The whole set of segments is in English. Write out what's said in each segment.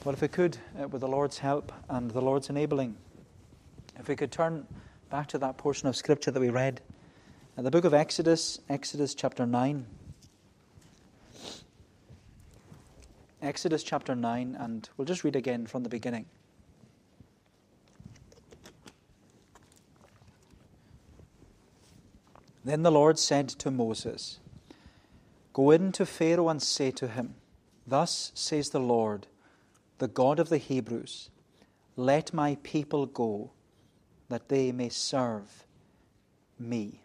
Well, if we could, with the Lord's help and the Lord's enabling, if we could turn back to that portion of Scripture that we read, the book of Exodus, Exodus chapter 9. Exodus chapter 9, and we'll just read again from the beginning. Then the Lord said to Moses, "Go in to Pharaoh and say to him, Thus says the Lord, the God of the Hebrews, let my people go, that they may serve me."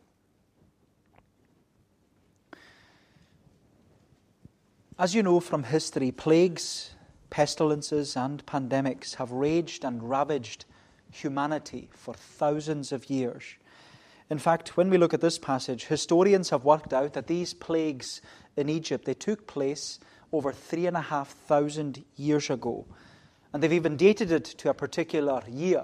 As you know from history, plagues, pestilences, and pandemics have raged and ravaged humanity for thousands of years. In fact, when we look at this passage, historians have worked out that these plagues in Egypt, they took place over 3,500 years ago. And they've even dated it to a particular year,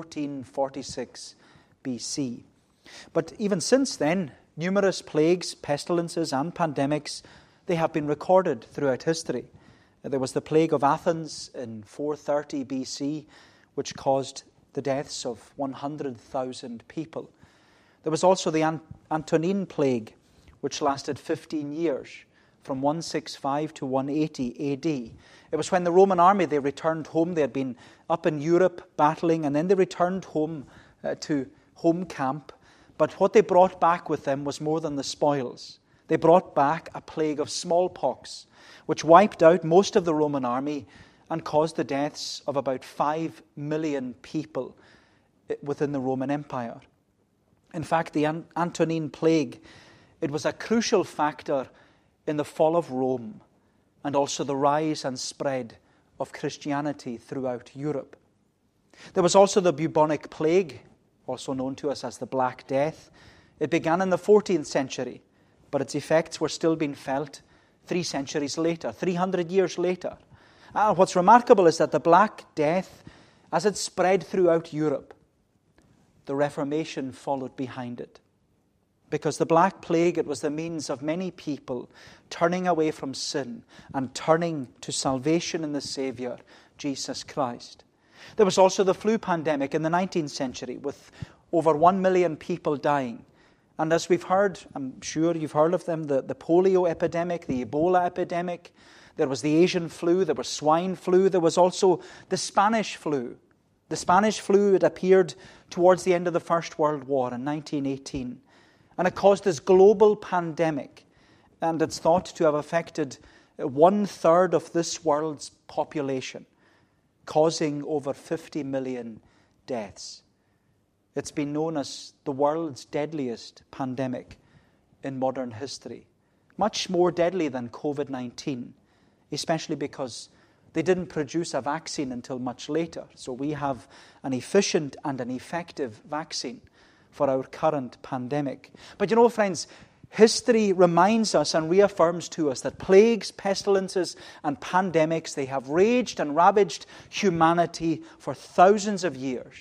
1446 BC. But even since then, numerous plagues, pestilences, and pandemics, they have been recorded throughout history. There was the plague of Athens in 430 BC, which caused the deaths of 100,000 people. There was also the Antonine plague, which lasted 15 years, from 165 to 180 AD. It was when the Roman army, they returned home. They had been up in Europe battling, and then they returned home to home camp. But what they brought back with them was more than the spoils. They brought back a plague of smallpox, which wiped out most of the Roman army and caused the deaths of about 5 million people within the Roman Empire. In fact, the Antonine plague, it was a crucial factor in the fall of Rome and also the rise and spread of Christianity throughout Europe. There was also the bubonic plague, also known to us as the Black Death. It began in the 14th century, but its effects were still being felt 3 centuries later, 300 years later. What's remarkable is that the Black Death, as it spread throughout Europe, the Reformation followed behind it. Because the Black Plague, it was the means of many people turning away from sin and turning to salvation in the Savior, Jesus Christ. There was also the flu pandemic in the 19th century with over 1 million people dying. And as we've heard, I'm sure you've heard of them, the polio epidemic, the Ebola epidemic. There was the Asian flu, there was swine flu, there was also the Spanish flu. The Spanish flu, it appeared towards the end of the First World War in 1918. And it caused this global pandemic. And it's thought to have affected 1/3 of this world's population, causing over 50 million deaths. It's been known as the world's deadliest pandemic in modern history. Much more deadly than COVID-19, especially because they didn't produce a vaccine until much later. So we have an efficient and an effective vaccine for our current pandemic. But you know, friends, history reminds us and reaffirms to us that plagues, pestilences, and pandemics, they have raged and ravaged humanity for thousands of years.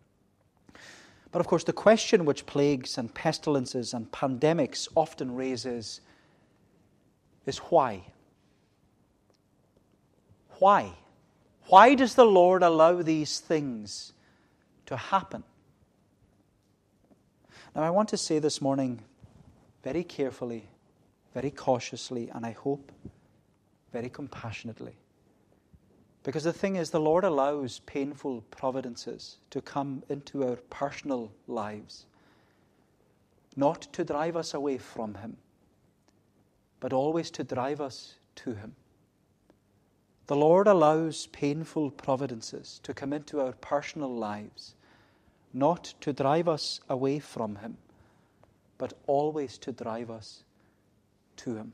But of course, the question which plagues and pestilences and pandemics often raises is why? Why? Why does the Lord allow these things to happen? Now, I want to say this morning very carefully, very cautiously, and I hope very compassionately. Because the thing is, the Lord allows painful providences to come into our personal lives, not to drive us away from Him, but always to drive us to Him. The Lord allows painful providences to come into our personal lives, not to drive us away from Him, but always to drive us to Him.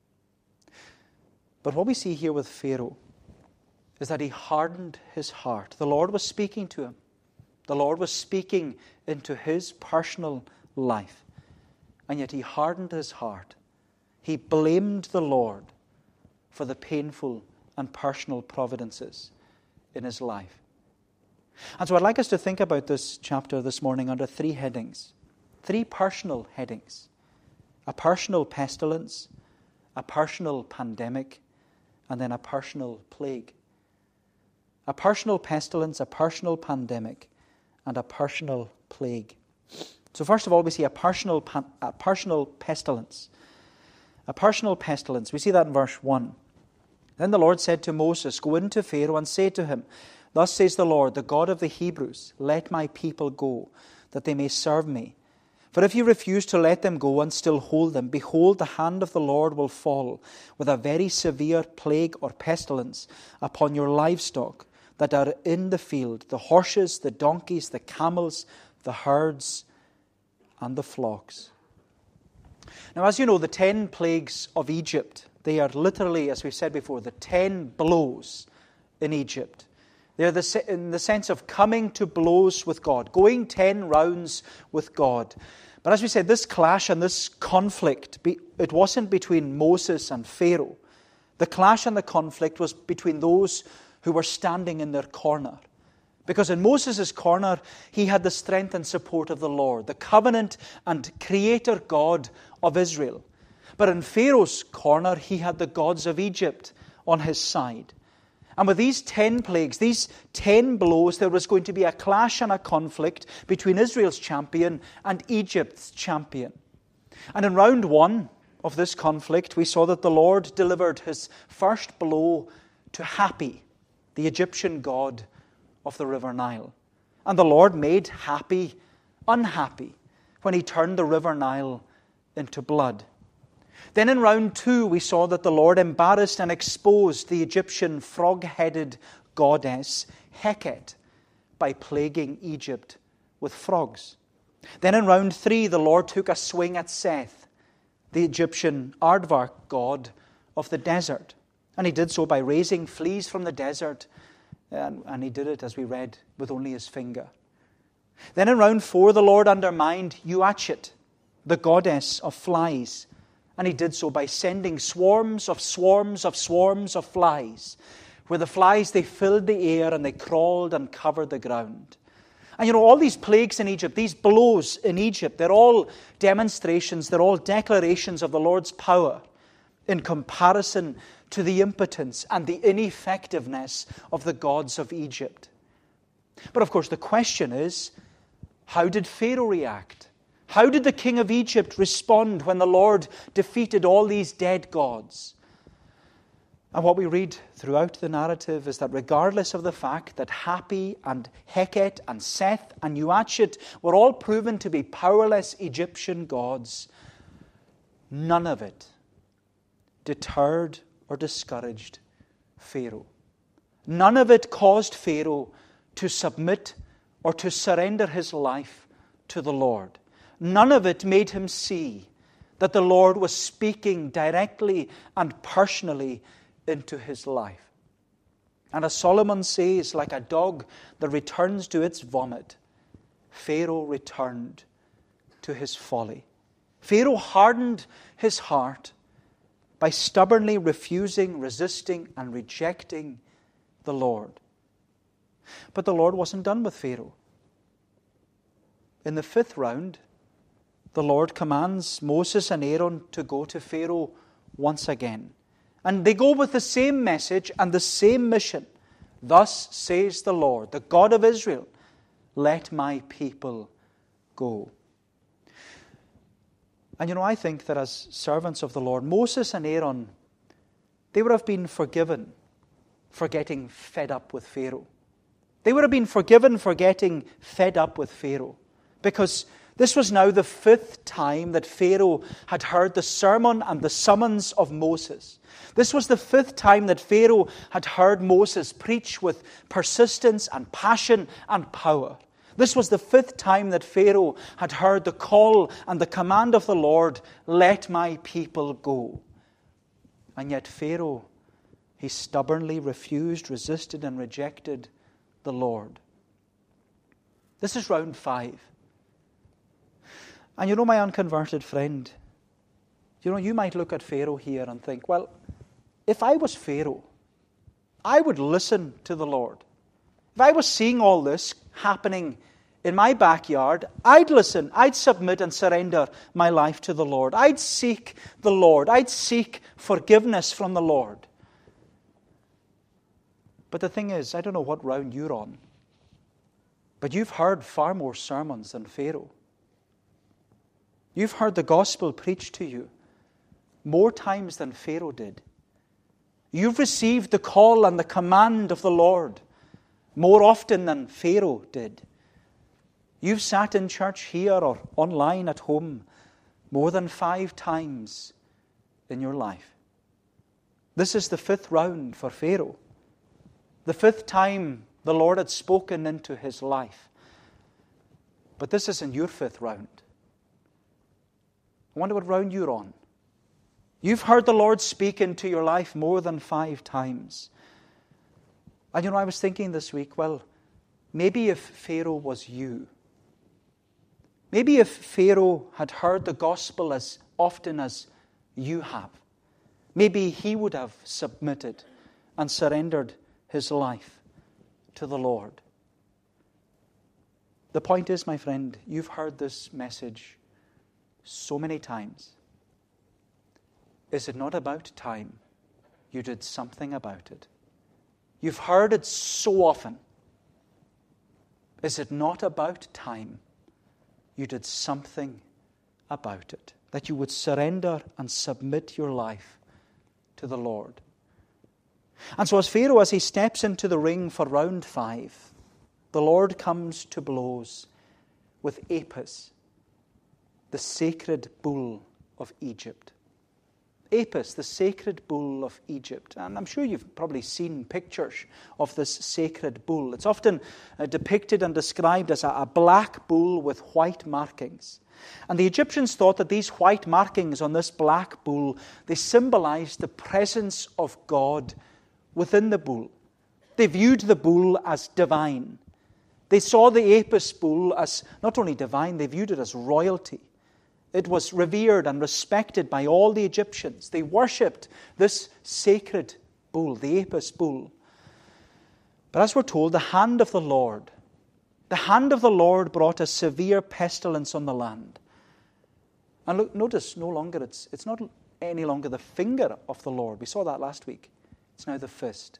But what we see here with Pharaoh is that he hardened his heart. The Lord was speaking to him. The Lord was speaking into his personal life. And yet he hardened his heart. He blamed the Lord for the painful and personal providences in his life. And so I'd like us to think about this chapter this morning under 3 headings. 3 personal headings. A personal pestilence, a personal pandemic, and then a personal plague. A personal pestilence, a personal pandemic, and a personal plague. So first of all, we see a personal pestilence. A personal pestilence. We see that in verse 1. Then the Lord said to Moses, "Go into Pharaoh and say to him, Thus says the Lord, the God of the Hebrews, let my people go, that they may serve me. For if you refuse to let them go and still hold them, behold, the hand of the Lord will fall with a very severe plague or pestilence upon your livestock that are in the field, the horses, the donkeys, the camels, the herds, and the flocks." Now, as you know, the 10 plagues of Egypt, they are literally, as we've said before, the 10 blows in Egypt. They're in the sense of coming to blows with God, going 10 rounds with God. But as we said, this clash and this conflict, it wasn't between Moses and Pharaoh. The clash and the conflict was between those who were standing in their corner. Because in Moses' corner, he had the strength and support of the Lord, the covenant and creator God of Israel. But in Pharaoh's corner, he had the gods of Egypt on his side. And with these 10 plagues, these 10 blows, there was going to be a clash and a conflict between Israel's champion and Egypt's champion. And in round 1 of this conflict, we saw that the Lord delivered his first blow to Hapi, the Egyptian god of the river Nile. And the Lord made Hapi unhappy when he turned the river Nile into blood. Then in round 2, we saw that the Lord embarrassed and exposed the Egyptian frog-headed goddess Heket by plaguing Egypt with frogs. Then in round 3, the Lord took a swing at Seth, the Egyptian aardvark god of the desert. And he did so by raising fleas from the desert, and he did it, as we read, with only his finger. Then in round 4, the Lord undermined Uatchet, the goddess of flies, and he did so by sending swarms of flies, where the flies, they filled the air and they crawled and covered the ground. And you know, all these plagues in Egypt, these blows in Egypt, they're all demonstrations, they're all declarations of the Lord's power in comparison to the impotence and the ineffectiveness of the gods of Egypt. But of course, the question is, how did Pharaoh react? How did the king of Egypt respond when the Lord defeated all these dead gods? And what we read throughout the narrative is that regardless of the fact that Hapi and Heket and Seth and Uatchet were all proven to be powerless Egyptian gods, none of it deterred or discouraged Pharaoh. None of it caused Pharaoh to submit or to surrender his life to the Lord. None of it made him see that the Lord was speaking directly and personally into his life. And as Solomon says, like a dog that returns to its vomit, Pharaoh returned to his folly. Pharaoh hardened his heart by stubbornly refusing, resisting, and rejecting the Lord. But the Lord wasn't done with Pharaoh. In the 5th round, the Lord commands Moses and Aaron to go to Pharaoh once again. And they go with the same message and the same mission. Thus says the Lord, the God of Israel, let my people go. And you know, I think that as servants of the Lord, Moses and Aaron, they would have been forgiven for getting fed up with Pharaoh. They would have been forgiven for getting fed up with Pharaoh. Because this was now the 5th time that Pharaoh had heard the sermon and the summons of Moses. This was the 5th time that Pharaoh had heard Moses preach with persistence and passion and power. This was the 5th time that Pharaoh had heard the call and the command of the Lord, let my people go. And yet Pharaoh, he stubbornly refused, resisted, and rejected the Lord. This is round 5. And you know, my unconverted friend, you know, you might look at Pharaoh here and think, well, if I was Pharaoh, I would listen to the Lord. If I was seeing all this happening in my backyard, I'd listen, I'd submit and surrender my life to the Lord. I'd seek the Lord. I'd seek forgiveness from the Lord. But the thing is, I don't know what round you're on, but you've heard far more sermons than Pharaoh. You've heard the gospel preached to you more times than Pharaoh did. You've received the call and the command of the Lord more often than Pharaoh did. You've sat in church here or online at home more than 5 times in your life. This is the 5th round for Pharaoh. The 5th time the Lord had spoken into his life. But this isn't your 5th round. I wonder what round you're on. You've heard the Lord speak into your life more than 5 times. And I was thinking this week, well, maybe if Pharaoh was you, maybe if Pharaoh had heard the gospel as often as you have, maybe he would have submitted and surrendered his life to the Lord. The point is, my friend, you've heard this message so many times. Is it not about time you did something about it? You've heard it so often. Is it not about time you did something about it? That you would surrender and submit your life to the Lord. And so as Pharaoh, as he steps into the ring for round 5, the Lord comes to blows with Apis, the sacred bull of Egypt. Apis, the sacred bull of Egypt. And I'm sure you've probably seen pictures of this sacred bull. It's often depicted and described as a black bull with white markings. And the Egyptians thought that these white markings on this black bull, they symbolized the presence of God within the bull. They viewed the bull as divine. They saw the Apis bull as not only divine, they viewed it as royalty. It was revered and respected by all the Egyptians. They worshipped this sacred bull, the Apis bull. But as we're told, the hand of the Lord brought a severe pestilence on the land. And look, notice, no longer it's not any longer the finger of the Lord. We saw that last week. It's now the fist.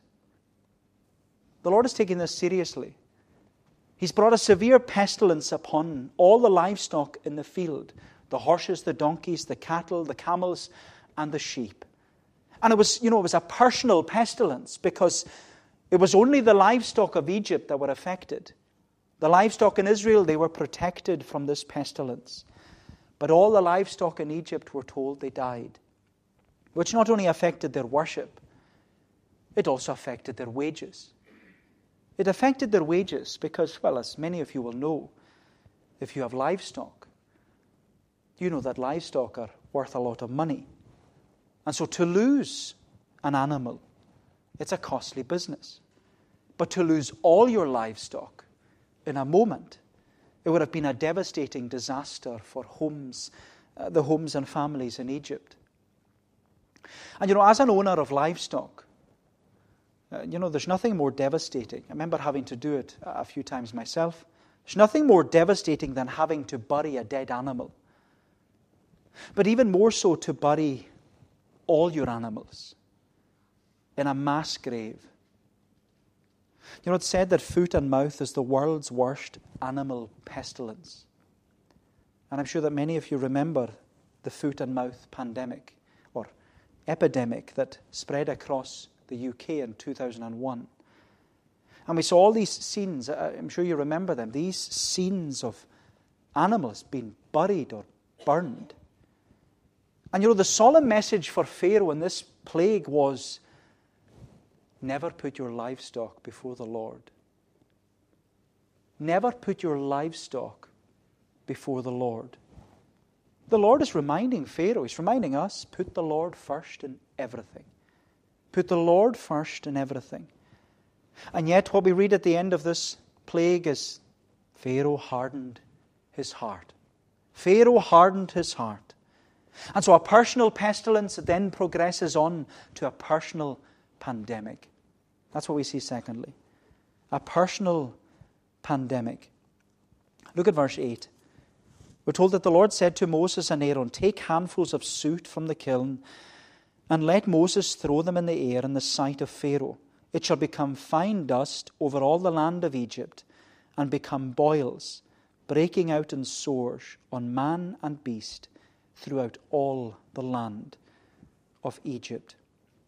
The Lord is taking this seriously. He's brought a severe pestilence upon all the livestock in the field. The horses, the donkeys, the cattle, the camels, and the sheep. And it was a personal pestilence because it was only the livestock of Egypt that were affected. The livestock in Israel, they were protected from this pestilence. But all the livestock in Egypt were told they died, which not only affected their worship, it also affected their wages. It affected their wages because, well, as many of you will know, if you have livestock, you know that livestock are worth a lot of money. And so to lose an animal, it's a costly business. But to lose all your livestock in a moment, it would have been a devastating disaster for homes, the homes and families in Egypt. And as an owner of livestock, there's nothing more devastating. I remember having to do it a few times myself. There's nothing more devastating than having to bury a dead animal. But even more so to bury all your animals in a mass grave. It's said that foot and mouth is the world's worst animal pestilence. And I'm sure that many of you remember the foot and mouth pandemic or epidemic that spread across the UK in 2001. And we saw all these scenes, I'm sure you remember them, these scenes of animals being buried or burned. And the solemn message for Pharaoh in this plague was, never put your livestock before the Lord. Never put your livestock before the Lord. The Lord is reminding Pharaoh, he's reminding us, put the Lord first in everything. Put the Lord first in everything. And yet what we read at the end of this plague is Pharaoh hardened his heart. Pharaoh hardened his heart. And so a personal pestilence then progresses on to a personal pandemic. That's what we see secondly. A personal pandemic. Look at verse 8. We're told that the Lord said to Moses and Aaron, take handfuls of soot from the kiln and let Moses throw them in the air in the sight of Pharaoh, It shall become fine dust over all the land of Egypt, and become boils, breaking out in sores on man and beast throughout all the land of Egypt.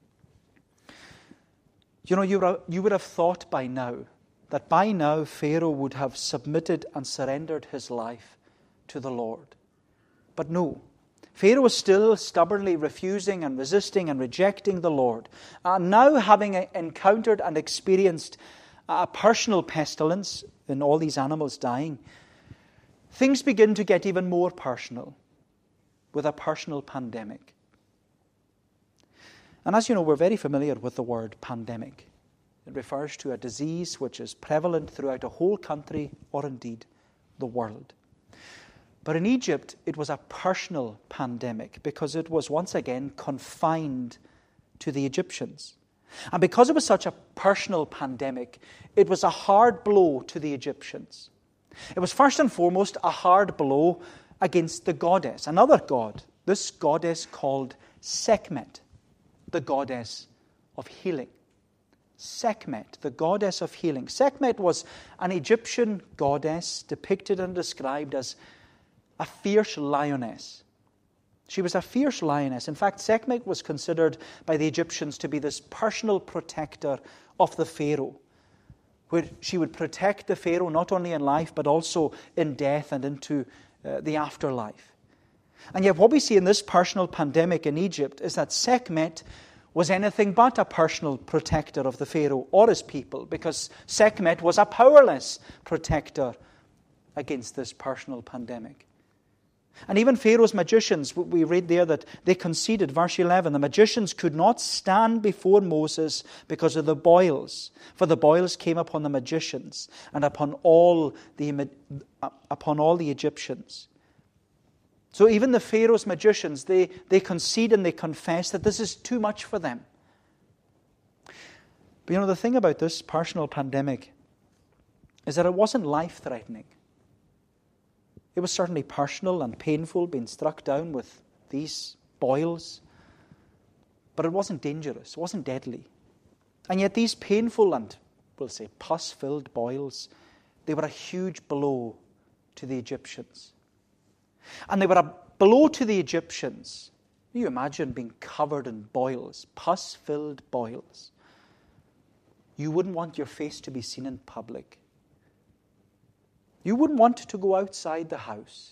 You know, you would have thought by now that by now Pharaoh would have submitted and surrendered his life to the Lord. But no, Pharaoh was still stubbornly refusing and resisting and rejecting the Lord. And now, having encountered and experienced a personal pestilence in all these animals dying, things begin to get even more personal with a personal pandemic. And as you know, we're very familiar with the word pandemic. It refers to a disease which is prevalent throughout a whole country or indeed the world. But in Egypt, it was a personal pandemic because it was once again confined to the Egyptians. And because it was such a personal pandemic, it was a hard blow to the Egyptians. It was first and foremost a hard blow against the goddess, another god, this goddess called Sekhmet, the goddess of healing. Sekhmet, the goddess of healing. Sekhmet was an Egyptian goddess depicted and described as a fierce lioness. She was a fierce lioness. In fact, Sekhmet was considered by the Egyptians to be this personal protector of the Pharaoh, where she would protect the Pharaoh not only in life but also in death and into the afterlife. And yet what we see in this personal pandemic in Egypt is that Sekhmet was anything but a personal protector of the Pharaoh or his people, because Sekhmet was a powerless protector against this personal pandemic. And even Pharaoh's magicians, we read there that they conceded, verse 11, the magicians could not stand before Moses because of the boils, for the boils came upon the magicians and upon all the Egyptians. So even the Pharaoh's magicians, they concede and they confess that this is too much for them. But you know, the thing about this personal pandemic is that it wasn't life-threatening. It was certainly personal and painful, being struck down with these boils. But it wasn't dangerous, it wasn't deadly. And yet these painful and, we'll say, pus-filled boils, they were a huge blow to the Egyptians. And they were a blow to the Egyptians. Can you imagine being covered in boils, pus-filled boils? You wouldn't want your face to be seen in public. You wouldn't want to go outside the house.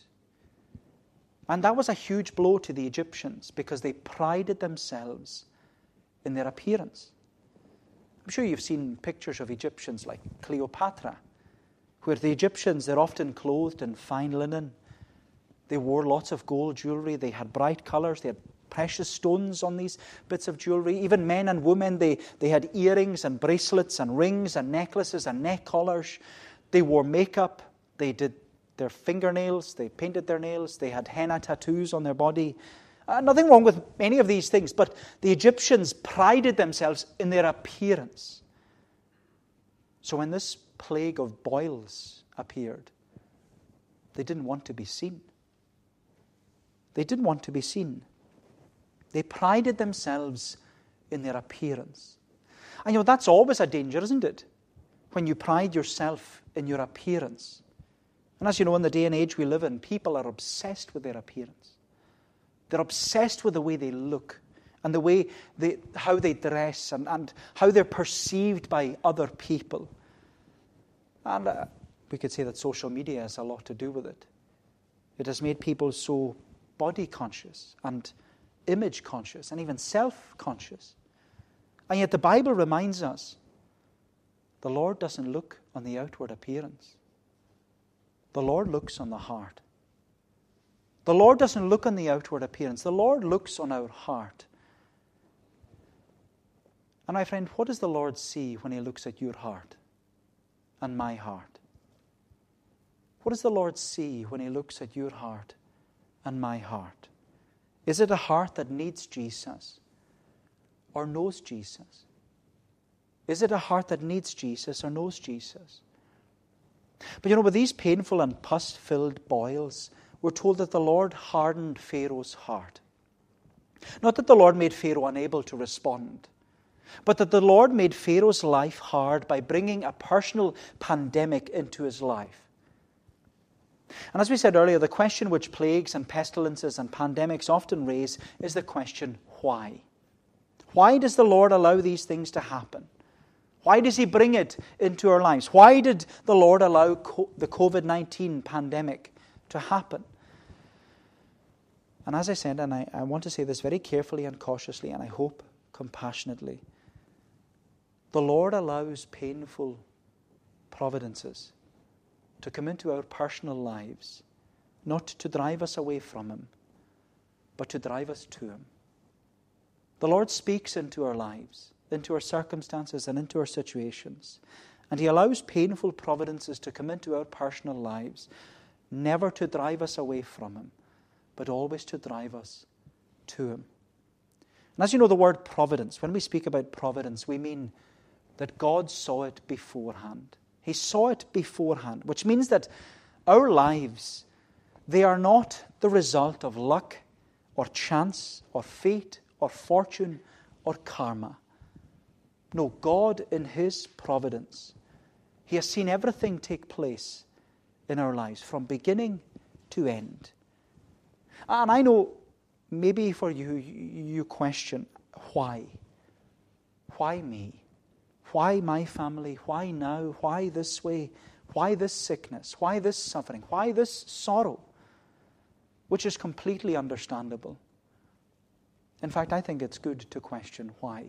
And that was a huge blow to the Egyptians because they prided themselves in their appearance. I'm sure you've seen pictures of Egyptians like Cleopatra, where the Egyptians, they're often clothed in fine linen. They wore lots of gold jewelry. They had bright colors. They had precious stones on these bits of jewelry. Even men and women, they had earrings and bracelets and rings and necklaces and neck collars. They wore makeup. They did their fingernails. They painted their nails. They had henna tattoos on their body. Nothing wrong with any of these things, but the Egyptians prided themselves in their appearance. So when this plague of boils appeared, they didn't want to be seen. They didn't want to be seen. They prided themselves in their appearance. And you know, that's always a danger, isn't it? When you pride yourself in your appearance. And as you know, in the day and age we live in, people are obsessed with their appearance. They're obsessed with the way they look and the way how they dress and how they're perceived by other people. And we could say that social media has a lot to do with it. It has made people so body conscious and image conscious and even self-conscious. And yet the Bible reminds us the Lord doesn't look on the outward appearance. The Lord looks on the heart. The Lord doesn't look on the outward appearance. The Lord looks on our heart. And my friend, what does the Lord see when He looks at your heart and my heart? What does the Lord see when He looks at your heart and my heart? Is it a heart that needs Jesus or knows Jesus? Is it a heart that needs Jesus or knows Jesus? But you know, with these painful and pus-filled boils, we're told that the Lord hardened Pharaoh's heart. Not that the Lord made Pharaoh unable to respond. but that the Lord made Pharaoh's life hard by bringing a personal pandemic into his life. And as we said earlier, the question which plagues and pestilences and pandemics often raise is the question, why? Why does the Lord allow these things to happen? Why does He bring it into our lives? Why did the Lord allow the COVID-19 pandemic to happen? And as I said, and I want to say this very carefully and cautiously, and I hope compassionately, the Lord allows painful providences to come into our personal lives, not to drive us away from Him, but to drive us to Him. The Lord speaks into our lives, into our circumstances and into our situations. And He allows painful providences to come into our personal lives, never to drive us away from Him, but always to drive us to Him. And as you know, the word providence, when we speak about providence, we mean that God saw it beforehand. He saw it beforehand, which means that our lives, they are not the result of luck or chance or fate or fortune or karma. No, God in His providence, He has seen everything take place in our lives from beginning to end. And I know maybe for you, you question, why? Why me? Why my family? Why now? Why this way? Why this sickness? Why this suffering? Why this sorrow? Which is completely understandable. In fact, I think it's good to question why.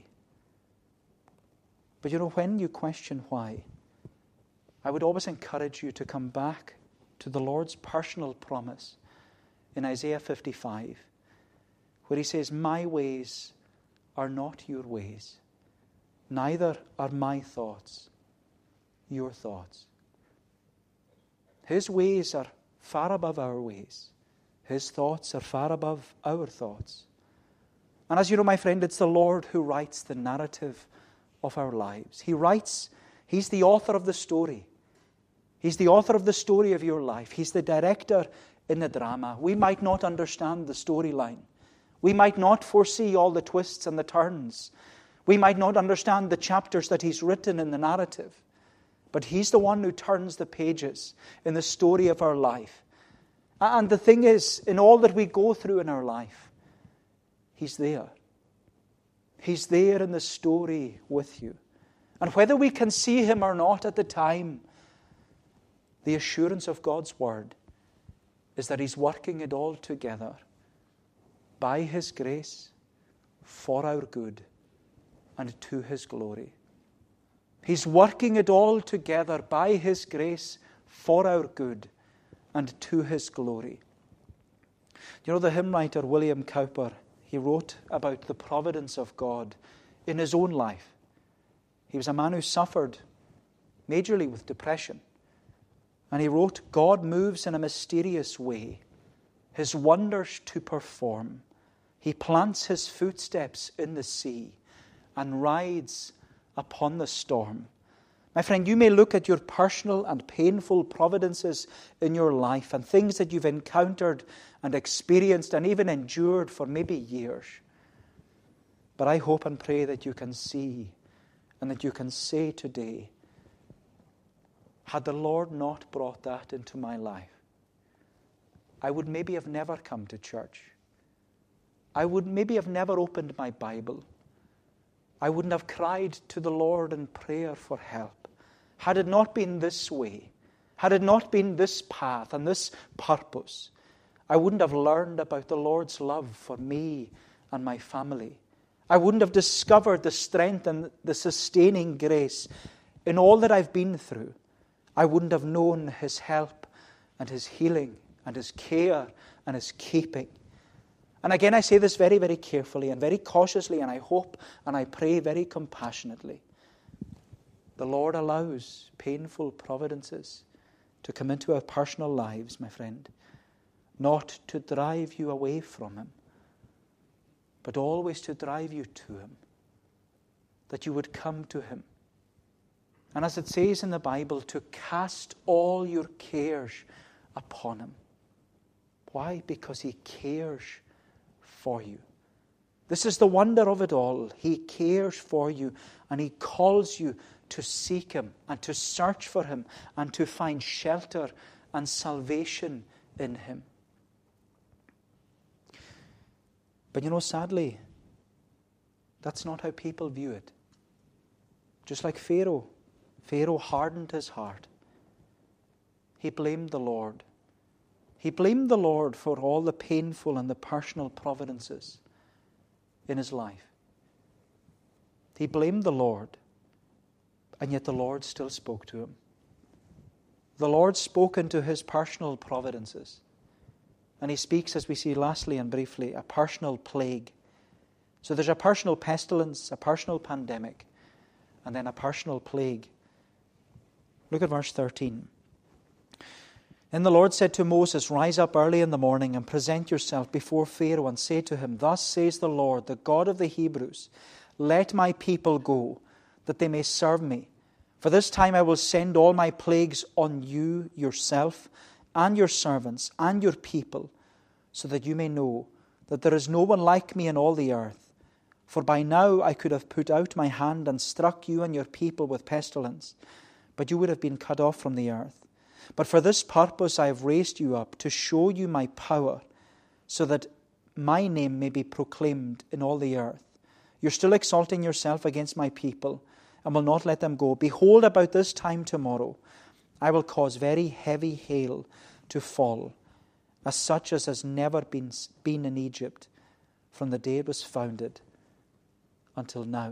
But you know, when you question why, I would always encourage you to come back to the Lord's personal promise in Isaiah 55, where He says, "My ways are not your ways, neither are my thoughts your thoughts." His ways are far above our ways. His thoughts are far above our thoughts. And as you know, my friend, it's the Lord who writes the narrative of our lives. He's the author of the story. He's the author of the story of your life. He's the director in the drama. We might not understand the storyline. We might not foresee all the twists and the turns. We might not understand the chapters that He's written in the narrative. But He's the one who turns the pages in the story of our life. And the thing is, in all that we go through in our life, He's there. He's there in the story with you. And whether we can see Him or not at the time, the assurance of God's Word is that He's working it all together by His grace for our good and to His glory. He's working it all together by His grace for our good and to His glory. You know, the hymn writer William Cowper, he wrote about the providence of God in his own life. He was a man who suffered majorly with depression. And he wrote, "God moves in a mysterious way, His wonders to perform. He plants His footsteps in the sea and rides upon the storm." My friend, you may look at your personal and painful providences in your life and things that you've encountered and experienced and even endured for maybe years. But I hope and pray that you can see and that you can say today, had the Lord not brought that into my life, I would maybe have never come to church. I would maybe have never opened my Bible. I wouldn't have cried to the Lord in prayer for help. Had it not been this way, had it not been this path and this purpose, I wouldn't have learned about the Lord's love for me and my family. I wouldn't have discovered the strength and the sustaining grace in all that I've been through. I wouldn't have known His help and His healing and His care and His keeping. And again, I say this very, very carefully and very cautiously, and I hope and I pray very compassionately. The Lord allows painful providences to come into our personal lives, my friend, not to drive you away from Him, but always to drive you to Him, that you would come to Him. And as it says in the Bible, to cast all your cares upon Him. Why? Because He cares for you. This is the wonder of it all. He cares for you, and He calls you to seek Him and to search for Him and to find shelter and salvation in Him. But sadly, that's not how people view it. Just like Pharaoh. Pharaoh hardened his heart. He blamed the Lord. He blamed the Lord for all the painful and the personal providences in his life. He blamed the Lord, and yet the Lord still spoke to him. The Lord spoke into his personal providences. And He speaks, as we see lastly and briefly, a personal plague. So there's a personal pestilence, a personal pandemic, and then a personal plague. Look at verse 13. Then the Lord said to Moses, "Rise up early in the morning and present yourself before Pharaoh and say to him, 'Thus says the Lord, the God of the Hebrews, let my people go, that they may serve me. For this time I will send all my plagues on you yourself, and your servants, and your people, so that you may know that there is no one like me in all the earth. For by now I could have put out my hand and struck you and your people with pestilence, but you would have been cut off from the earth. But for this purpose I have raised you up, to show you my power, so that my name may be proclaimed in all the earth. You're still exalting yourself against my people, and will not let them go. Behold, about this time tomorrow, I will cause very heavy hail to fall, as such as has never been in Egypt, from the day it was founded until now.'"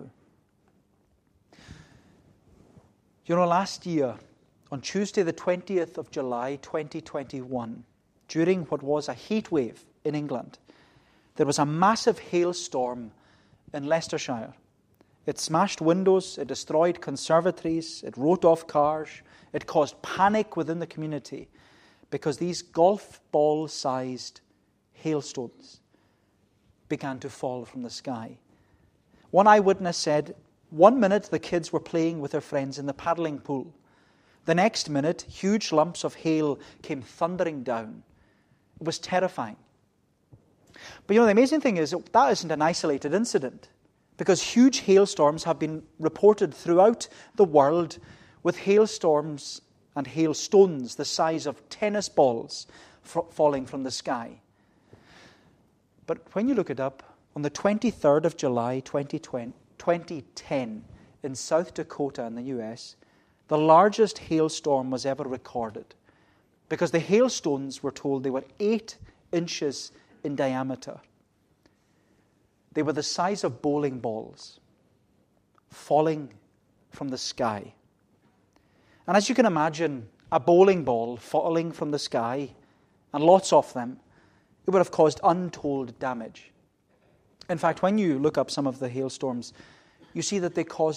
Last year, on Tuesday the 20th of July 2021, during what was a heat wave in England, there was a massive hailstorm in Leicestershire. It smashed windows, it destroyed conservatories, it wrote off cars, it caused panic within the community because these golf ball-sized hailstones began to fall from the sky. One eyewitness said, 1 minute the kids were playing with their friends in the paddling pool. The next minute, huge lumps of hail came thundering down. It was terrifying. But the amazing thing is that isn't an isolated incident, because huge hailstorms have been reported throughout the world, with hailstorms and hailstones the size of tennis balls falling from the sky. But when you look it up, on the 23rd of July 2010 in South Dakota in the US, the largest hailstorm was ever recorded, because the hailstones were told they were 8 inches in diameter. They were the size of bowling balls falling from the sky. And as you can imagine, a bowling ball falling from the sky, and lots of them, it would have caused untold damage. In fact, when you look up some of the hailstorms, you see that they caused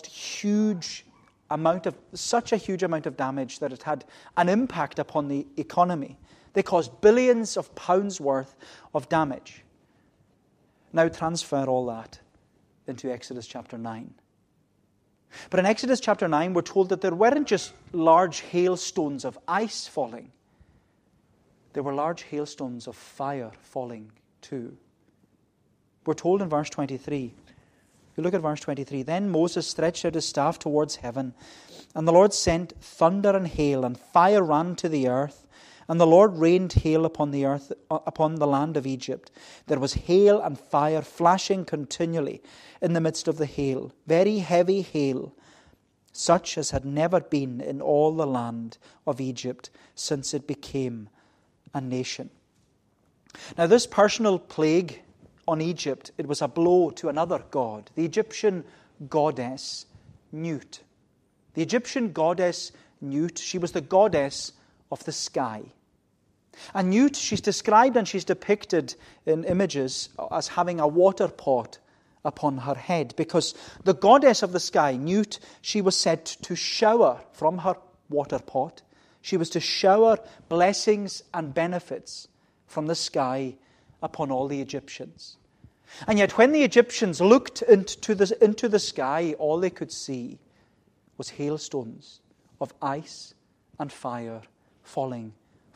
such a huge amount of damage that it had an impact upon the economy. They caused billions of pounds worth of damage. Now transfer all that into Exodus chapter 9. But in Exodus chapter 9, we're told that there weren't just large hailstones of ice falling. There were large hailstones of fire falling too. We're told in verse 23. You look at verse 23. "Then Moses stretched out his staff towards heaven, and the Lord sent thunder and hail, and fire ran to the earth. And the Lord rained hail upon the earth, upon the land of Egypt. There was hail and fire flashing continually in the midst of the hail, very heavy hail, such as had never been in all the land of Egypt since it became a nation." Now, this personal plague on Egypt, it was a blow to another god, the Egyptian goddess Nut. The Egyptian goddess Nut, she was the goddess of the sky. And Nut, she's described and she's depicted in images as having a water pot upon her head, because the goddess of the sky, Nut, she was said to shower from her water pot. She was to shower blessings and benefits from the sky upon all the Egyptians. And yet when the Egyptians looked into the sky, all they could see was hailstones of ice and fire falling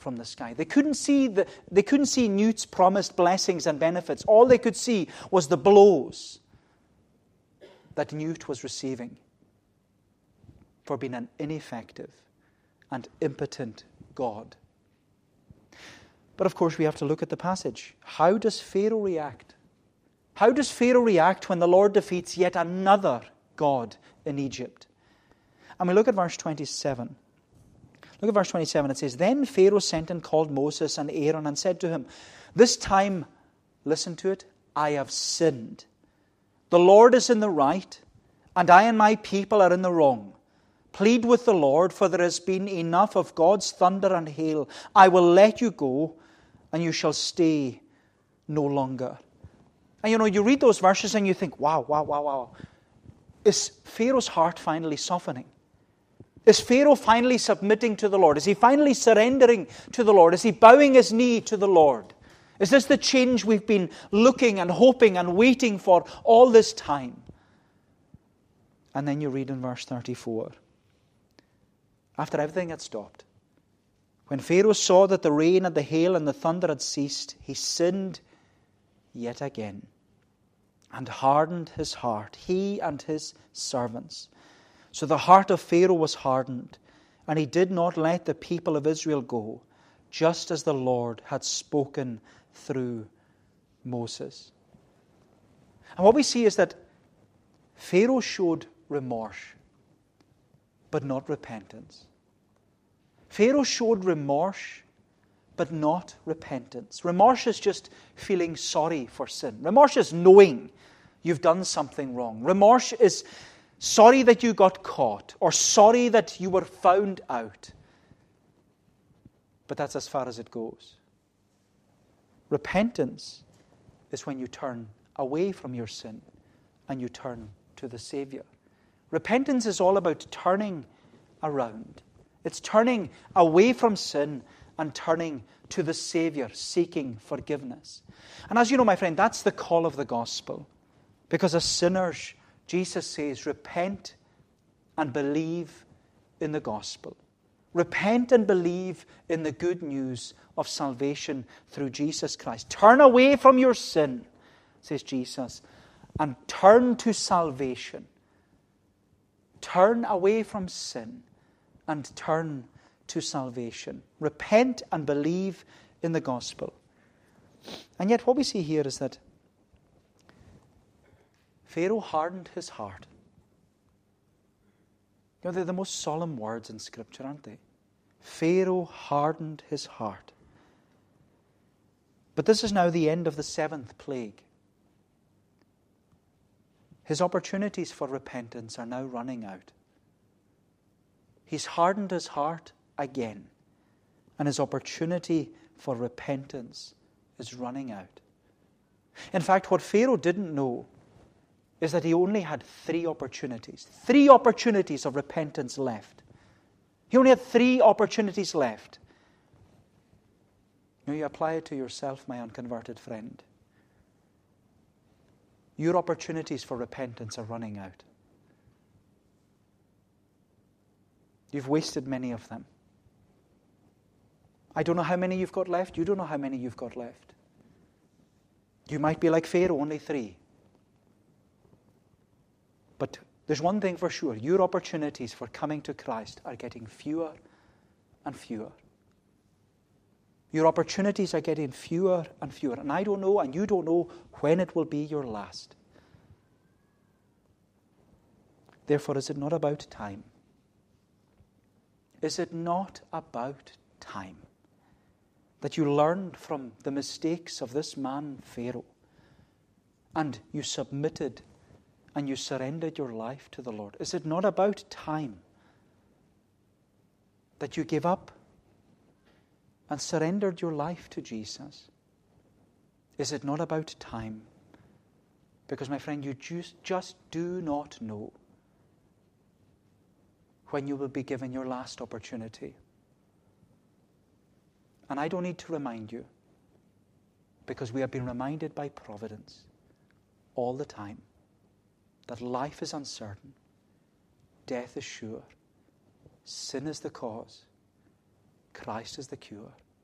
from the sky. They couldn't see Newt's promised blessings and benefits. All they could see was the blows that Newt was receiving for being an ineffective and impotent God. But of course we have to look at the passage. How does Pharaoh react? How does Pharaoh react when the Lord defeats yet another god in Egypt? And we look at verse 27. Look at verse 27. It says, Then Pharaoh sent and called Moses and Aaron and said to him, This time, listen to it, I have sinned. The Lord is in the right, and I and my people are in the wrong. Plead with the Lord, for there has been enough of God's thunder and hail. I will let you go, and you shall stay no longer. And you read those verses and you think, wow. Is Pharaoh's heart finally softening? Is Pharaoh finally submitting to the Lord? Is he finally surrendering to the Lord? Is he bowing his knee to the Lord? Is this the change we've been looking and hoping and waiting for all this time? And then you read in verse 34. After everything had stopped, when Pharaoh saw that the rain and the hail and the thunder had ceased, he sinned yet again and hardened his heart, he and his servants. So the heart of Pharaoh was hardened, and he did not let the people of Israel go, just as the Lord had spoken through Moses. And what we see is that Pharaoh showed remorse, but not repentance. Pharaoh showed remorse, but not repentance. Remorse is just feeling sorry for sin. Remorse is knowing you've done something wrong. Remorse is sorry that you got caught, or sorry that you were found out. But that's as far as it goes. Repentance is when you turn away from your sin and you turn to the Savior. Repentance is all about turning around. It's turning away from sin and turning to the Savior, seeking forgiveness. And as you know, my friend, that's the call of the gospel. Because as sinners, Jesus says, repent and believe in the gospel. Repent and believe in the good news of salvation through Jesus Christ. Turn away from your sin, says Jesus, and turn to salvation. Turn away from sin and turn to salvation. Repent and believe in the gospel. And yet what we see here is that Pharaoh hardened his heart. They're the most solemn words in Scripture, aren't they? Pharaoh hardened his heart. But this is now the end of the 7th plague. His opportunities for repentance are now running out. He's hardened his heart again, and his opportunity for repentance is running out. In fact, what Pharaoh didn't know is that he only had 3 opportunities. 3 opportunities of repentance left. He only had 3 opportunities left. You apply it to yourself, my unconverted friend. Your opportunities for repentance are running out. You've wasted many of them. I don't know how many you've got left. You don't know how many you've got left. You might be like Pharaoh, only 3. But there's one thing for sure. Your opportunities for coming to Christ are getting fewer and fewer. Your opportunities are getting fewer and fewer. And I don't know, and you don't know, when it will be your last. Therefore, is it not about time? Is it not about time that you learned from the mistakes of this man, Pharaoh, and you submitted and you surrendered your life to the Lord? Is it not about time that you gave up and surrendered your life to Jesus? Is it not about time? Because, my friend, you just do not know when you will be given your last opportunity. And I don't need to remind you, because we have been reminded by providence all the time that life is uncertain, death is sure, sin is the cause, Christ is the cure.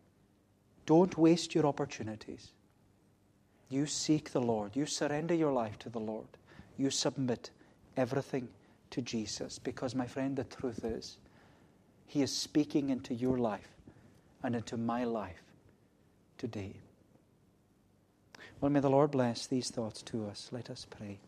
Don't waste your opportunities. You seek the Lord. You surrender your life to the Lord. You submit everything to Jesus. Because, my friend, the truth is, He is speaking into your life and into my life today. Well, may the Lord bless these thoughts to us. Let us pray.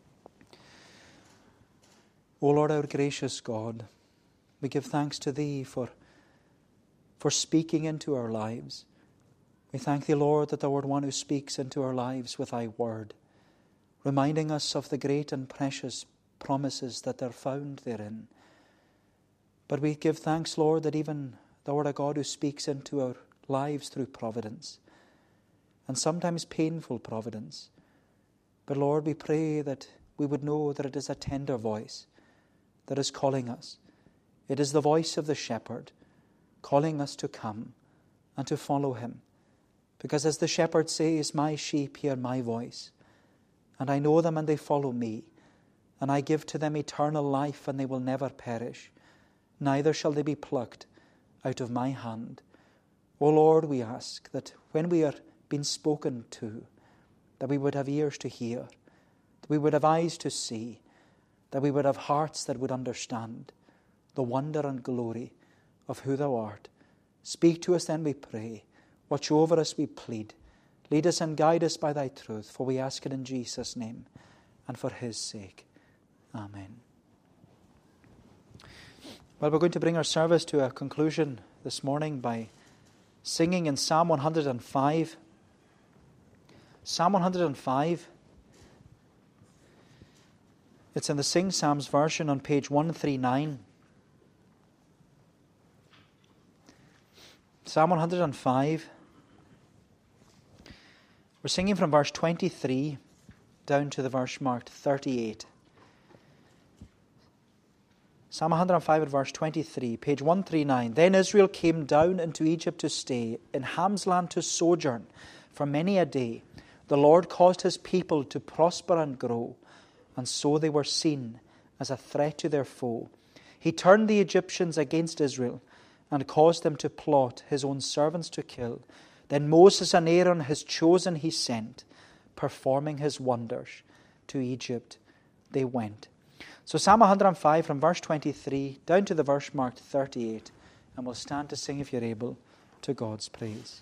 O Lord, our gracious God, we give thanks to Thee for speaking into our lives. We thank Thee, Lord, that Thou art one who speaks into our lives with Thy word, reminding us of the great and precious promises that are found therein. But we give thanks, Lord, that even Thou art a God who speaks into our lives through providence, and sometimes painful providence. But Lord, we pray that we would know that it is a tender voice that is calling us. It is the voice of the shepherd calling us to come and to follow Him. Because as the shepherd says, my sheep hear my voice, and I know them and they follow me, and I give to them eternal life, and they will never perish, neither shall they be plucked out of my hand. O Lord, we ask that when we are being spoken to, that we would have ears to hear, that we would have eyes to see, that we would have hearts that would understand the wonder and glory of who Thou art. Speak to us then, we pray. Watch over us, we plead. Lead us and guide us by Thy truth, for we ask it in Jesus' name and for His sake. Amen. Well, we're going to bring our service to a conclusion this morning by singing in Psalm 105. Psalm 105. It's in the Sing Psalms version on page 139. Psalm 105. We're singing from verse 23 down to the verse marked 38. Psalm 105 at verse 23, page 139. Then Israel came down into Egypt to stay, in Ham's land to sojourn for many a day. The Lord caused His people to prosper and grow, and so they were seen as a threat to their foe. He turned the Egyptians against Israel and caused them to plot His own servants to kill. Then Moses and Aaron, His chosen, He sent, performing His wonders. To Egypt they went. So Psalm 105 from verse 23 down to the verse marked 38. And we'll stand to sing, if you're able, to God's praise.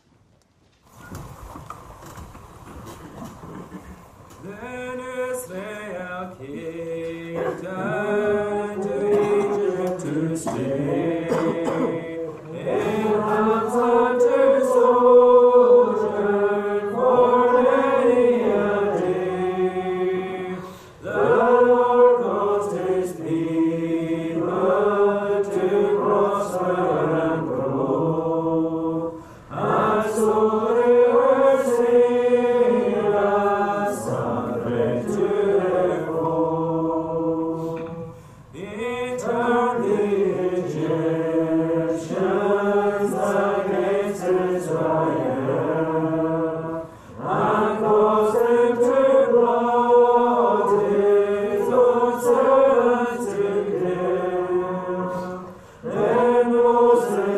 Then Israel came down to Egypt to stay. In Ham's land to sojourn for many a day. The Lord caused His people to prosper and grow, and so they were saved as a threat to their foe. He turned the Egyptians against Israel, and caused them to plot His own servants to kill. Then Moses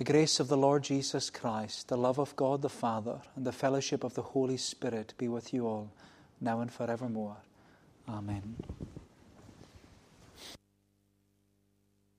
The grace of the Lord Jesus Christ, the love of God the Father, and the fellowship of the Holy Spirit be with you all, now and forevermore. Amen.